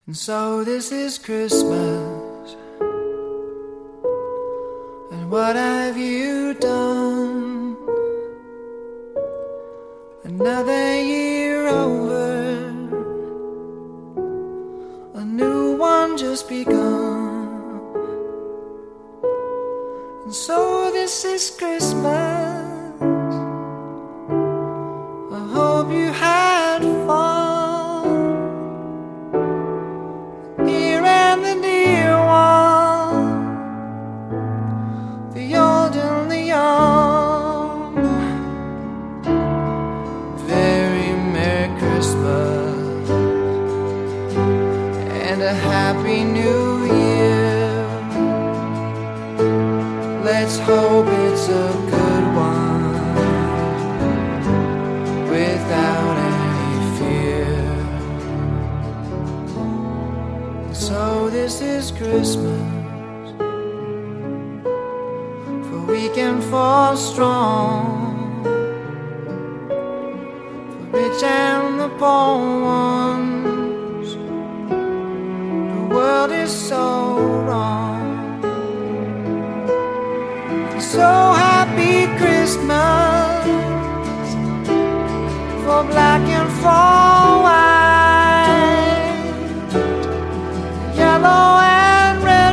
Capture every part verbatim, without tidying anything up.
And so this is Christmas, and what have you done? Another year over, a new one just begun. And so this is Christmas, I hope you had fun. Dear and the dear one, the old and the young, very Merry Christmas and a Happy New Year. Let's hope it's a good one without any fear. So this is Christmas, for weak and for strong, for rich and the poor ones. The world is so wrong. So happy Christmas for black and for white, yellow and red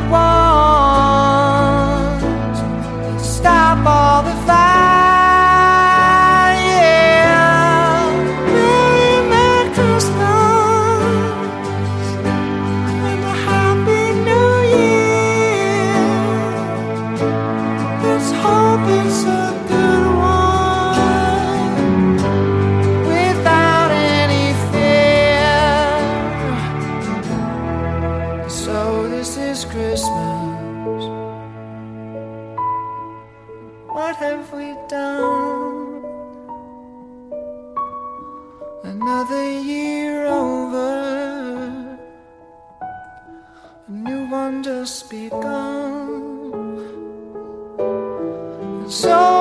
ones. Stop all the fight, yeah. Merry, Merry Christmas and a Happy New Year. Let's hope it's a good one without any fear. So this is Christmas, what have we done? Another year over, a new one just begun. So